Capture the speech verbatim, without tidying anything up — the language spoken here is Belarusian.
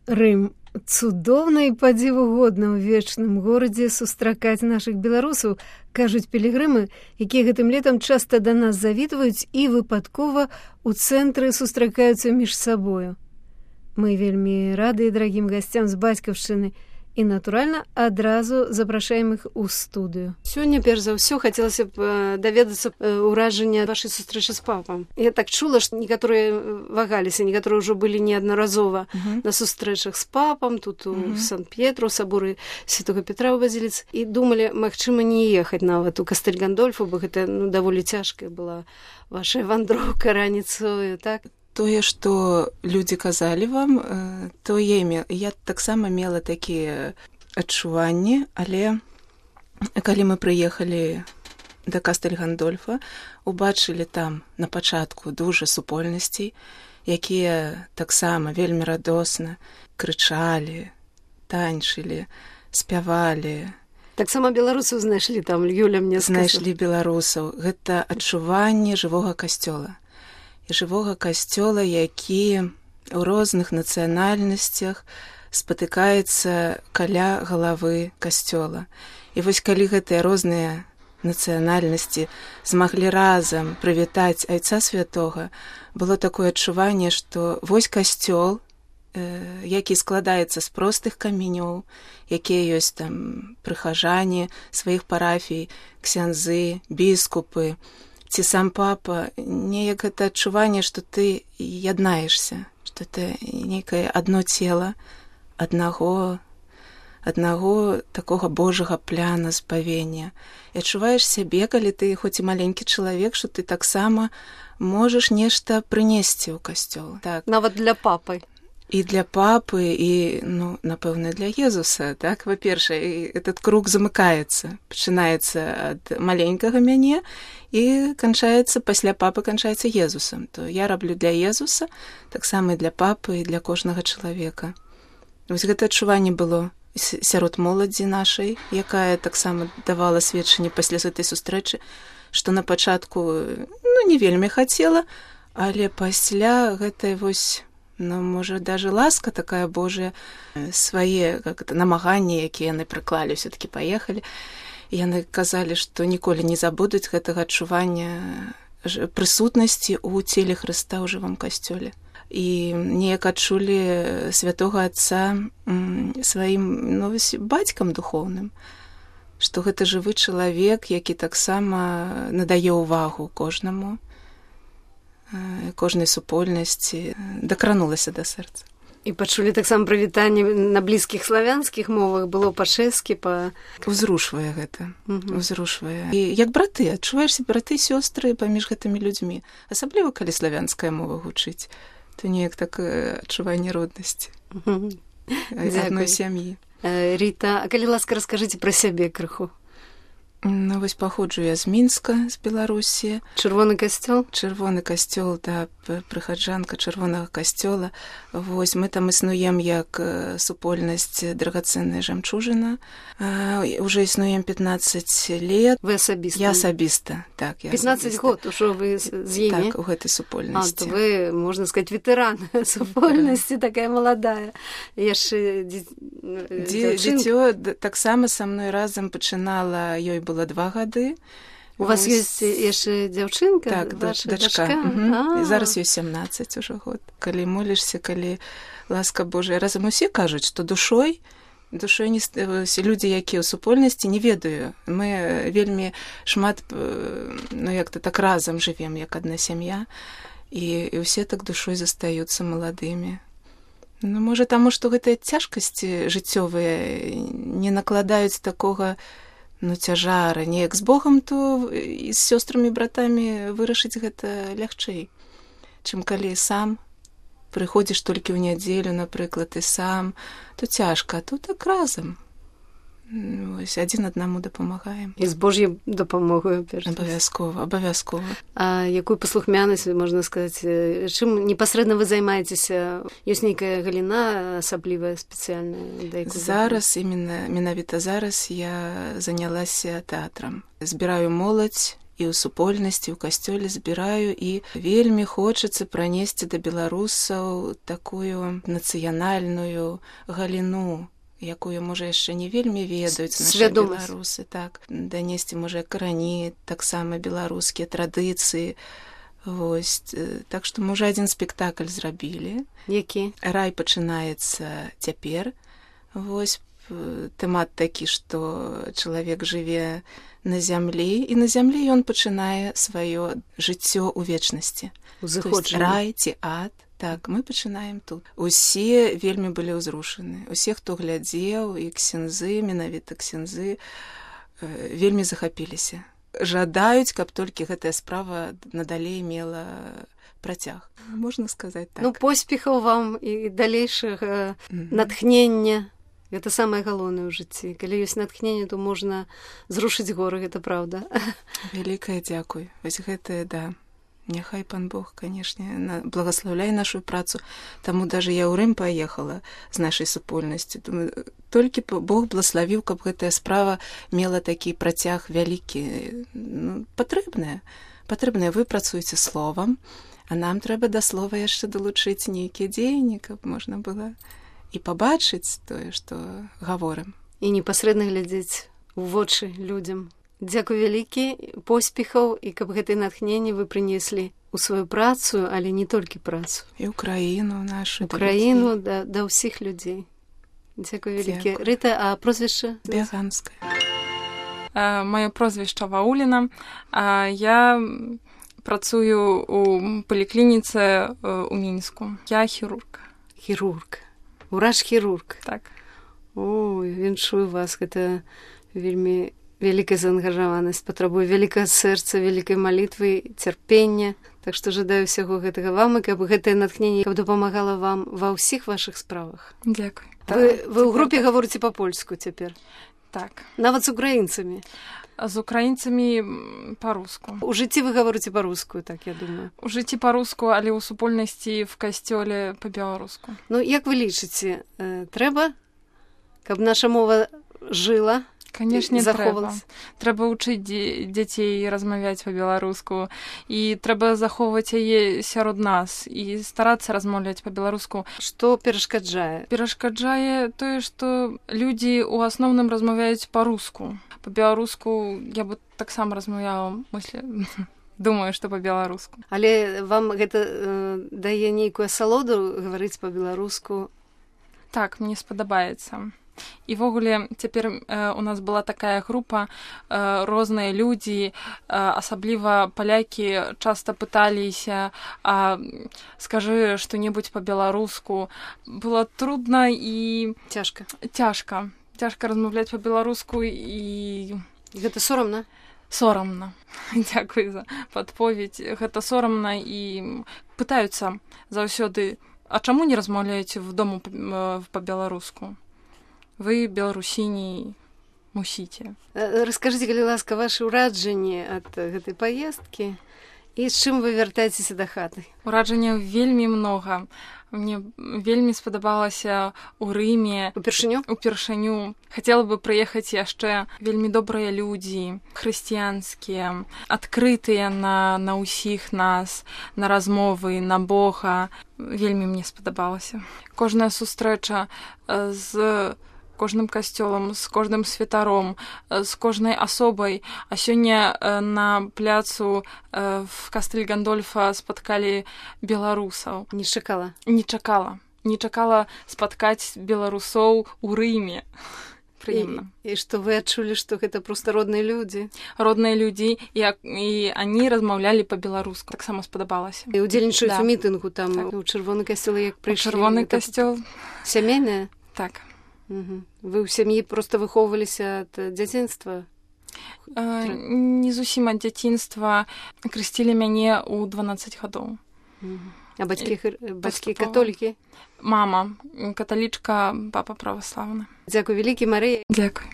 Рым цудоўна і падзівугодна ў вечным горадзе сустракаць нашых беларусаў, кажуць пілігрымы, якія гэтым летам часта да нас завітваюць і выпадкова ў цэнтры сустракаюцца між сабою. Мы вельмі рады дарагім гасцям з бацькаўшчыны і, натуральна, адразу запрашаем іх у студыю. Сёння, перш за ўсё, хацелася б даведацца ўражання вашай сустрэчы з папам. Я так чула, што некаторыя вагаліся, некаторыя ўжо былі неаднаразова uh-huh. на сустрэчах з папам, тут у uh-huh. Сан-Петру, саборы Святога Петра ў Базіліцы, і думалі, магчыма, не ехаць нават у Кастэль Гандольфу, бо гэта ну, даволі цяжкая была ваша вандроўка раніцою, так? Тое, што людзі казалі вам, то я, ме... я таксама мела такія адчуванні, але калі мы прыехалі да Кастэль Гандольфа, убачылі там на пачатку дужа супольнасцей, якія таксама вельмі радосна крычалі, танчылі, спявалі. Таксама беларусаў знайшлі там, Юля мне сказала. Знайшлі беларусаў. Гэта адчуванне жывога касцёла. І жывога касцёла, які ў розных нацыянальнасцях спатыкаецца каля галавы касцёла. І вось калі гэтыя розныя нацыянальнасці змаглі разам прывітаць Айца Святога, было такое адчуванне, што вось касцёл, э, які складаецца з простых каменёў, якія ёсць там прыхажане сваіх парафій, ксяндзы, біскупы, ці сам папа, неяк гэта адчуванне, што ты яднаешся, што это нейкае адно цела, аднаго, аднаго такога Божага пляна збавення. І адчуваеш сябе, калі ты хоць і маленькі чалавек, што ты таксама можаш нешта прынесці ў касцёл. Так. Нават для папы. І для папы, і, ну, напэўна, для Езуса, так, па-першае, этот круг замыкаецца, пачынаецца ад маленькага мяне і канчаецца, пасля папы канчаецца Езусам. То я раблю для Езуса, таксама і для папы, і для кожнага чалавека. Вось гэта адчуванне было сярод моладзі нашай, якая таксама давала сведчанне пасля гэтай сустрэчы, што на пачатку, ну, не вельмі хацела, але пасля гэтай вось, ну, можа, даже ласка такая Божая, свае как это, намаганні, якія яны прыклалі, все-таки паехалі. І яны казалі, што ніколі не забудуць гэтага адчування прысутнасці ў целе Хрыста ў жывым касцёле. І неяк адчулі святога Отца сваім, ну, бацькам духоўным, што гэта жывы чалавек, які таксама надае ўвагу кожнаму, кожнай супольнасці, дакранулася да сэрца. І пачулі таксама прывітанне на блізкіх славянскіх мовах, было па-чэшскі, па... Узрушвае гэта, угу. Узрушвае. І як браты, адчуваешся браты, сёстры паміж гэтымі людзьмі. Асабліва, калі славянская мова гучыць, то неяк такое адчуванне роднасці. Угу. Адной сям'і. Ріта, а калі ласка, раскажыце пра сябе крыху. Ну, вось паходжу я з Мінска, з Беларусі. Чырвоны касцёл? Чырвоны касцёл, да, прыхаджанка чырвонага касцёла. Вось, мы там існуем як супольнасць драгацэнная жамчужына. Уже існуем пятнаццаць лет. Вы асабіста? Я асабіста, так. Я пятнаццаць год ужо вы з імі? Так, у гэтай супольнасці. А, то вы, можна сказаць, ветэран супольнасці, такая маладая. Яшчэ дзіцё таксама са мной разам пачынала, ёй было два гады. У вас ёсць яшчэ дзяўчынка? Так, дачка. Угу. Зараз ёй сямнаццаць ужо год. Калі молішся, калі ласка Божая, разам усе кажуць, што душой, душой не... людзі, якія ў супольнасці, не ведаю. Мы вельмі шмат, ну, як-то так разам жывем, як адна сям'я, і, і ўсе так душой застаюцца маладымі. Ну, можа, таму, што гэтыя цяжкасці жыццёвыя не накладаюць такога, ну, цяжара, неяк з Богам, то і з сёстрамі, братамі вырашыць гэта лягчэй, чым калі сам прыходзіш толькі ў нядзелю, напрыклад, і сам, то цяжка, а тут так разам. Вось, адзін аднаму дапамагаем. І з Божьей дапамогаю, перш. Абавязкова, абавязкова. А якую паслухмянасць, можна сказаць, чым непасрэдна вы займаецеся? Ёсць нейкая галіна асаблівая, спецыяльная? Зараз, именно, менавіта зараз я занялася тэатрам. Збіраю моладзь і ў супольнасці, ў касцёле збіраю, і вельмі хочацца пранесці да беларусаў такую нацыянальную галіну, якую, можа, яшчэ не вельмі ведаюць нашы беларусы. Так, данесці, можа, карані, таксама беларускія традыцыі. Вось. Так што мы ўжо адзін спектакль зрабілі. Які? Рай пачынаецца цяпер. Вось. Тэмат такі, што чалавек жыве на зямлі, і на зямлі ён пачынае сваё жыццё ў вечнасці. Узыходжанне. Рай ці ад. Так, мы пачынаем тут. Усе вельмі былі ўзрушаны. Усе, хто глядзеў, і ксяндзы, менавіта ксяндзы, вельмі захапіліся. Жадаюць, каб толькі гэтая справа надалей мела працяг. Можна сказаць так. Ну, поспехаў вам і далейшага mm-hmm. натхнення. Гэта самае галоўнае ў жыцці. Калі ёсць натхненне, то можна зрушыць горы, гэта праўда. Вялікае дзякуй. Вось гэтае, да. Няхай пан Бог, канешне, благаслаўляе нашу працу. Таму даже я ў Рым паехала з нашай супольнасці. Думаю, толькі Бог благаславіў, каб гэтая справа мела такі працяг вялікі. Ну, патрэбная. Патрэбная. Вы працуеце словам, а нам трэба да слова яшчэ далучыць нейкія дзеянні, каб можна было і пабачыць тое, што гаворым. І непасрэдна глядзець у вочы людзям. Дзякуй вялікі, поспехаў, і каб гэтае натхненне вы прынеслі ў сваю працу, але не толькі працу. І ў краіну нашу. У краіну, да, да ўсіх людзей. Дзякуй вялікі. Рыта, а прозвішча? Бяганская. Маё прозвішча Вауліна. Я працую у паліклініцы ў Мінску. Я хірург. Хірург. Ураж-хірург. Так. Ой, віншую вас. Гэта вельмі вялікая заангажаванасць, патрабуе вялікае сэрца, вялікай малітвы, цярпення. Так што жадаю ўсяго гэтага вам, і каб гэтае натхненне каб дапамагала вам ва ўсіх вашых справах. Дзякуй. Вы, вы ў групе гаворыце па-польску цяпер? Так. Нават з украінцамі? З украінцамі па-руску. У жыцці вы гаворыце па-руску, так, я думаю. У жыцці па-руску, але ў супольнасці в касцёле па-беларуску. Ну, як вы лічыце, трэба, каб наша мова жыла? Канешне, трэба. Трэба ўчыць дзяцей размаўляць па-беларуску, і трэба захоўваць яе сярод нас, і старацца размаўляць па-беларуску. Што перашкаджае? Перашкаджае тое, што людзі ў асноўным размаўляюць па-руску. Па-беларуску я бы таксама размаўляла, мыслі, думаю, што па-беларуску. Але вам гэта э, дае нейкую асалоду гаварыць па-беларуску? Так, мне спадабаецца. І ввогуле цяпер э, у нас была такая група, э, розныя людзі, э, асабліва палякі часта пыталіся, а скажы што-небудзь па-беларуску. Было трудна і цяжка. Цяжка. Цяжка размаўляць па-беларуску і... Гэта сорамна? Сорамна. Дзякуй за падповедь. Гэта сорамна і пытаюцца заўсёды, а чаму не размаўляеце в дому па-беларуску? Вы, беларусіні, мусіце. Раскажыце, калі ласка, вашы ўраджанні ад гэтай паездкі і з чым вы вяртаецеся да хаты? Ураджанняў вельмі многа. Мне вельмі спадабалася ў Рыме. Упершыню? Упершыню. Хацела бы прыехаць яшчэ. Вельмі добрыя людзі, хрысціянскія, адкрытыя на, на ўсіх нас, на размовы, на Бога. Вельмі мне спадабалася. Кожная сустрэча з кожным касцёлам, з кожным святаром, з кожнай асобай. А сёння на пляцу в кастэль Гандольфа спаткалі беларусаў. Не чакала? Не чакала. Не чакала спаткаць беларусоў у Рыме. Прыемна. І, і што вы адчулі, што гэта проста родныя людзі? Родныя людзі, і, і они размаўлялі па-беларуску. Таксама спадабалася. І удзельнічаюць да. у мітынгу там, так. у чырвоны касцёл, як прыйшлі? Чырвоны касцёл. Сямейная? Так. Угу. Вы ў сям'і проста выхоўваліся ад дзяцінства? Э, не зусім ад дзяцінства. Крысцілі мяне ў дванаццаць гадоў. Угу. А бацькі, бацькі католікі? Мама каталічка, папа праваслаўны. Дзякуй вялікі, Марыя. Дзякуй.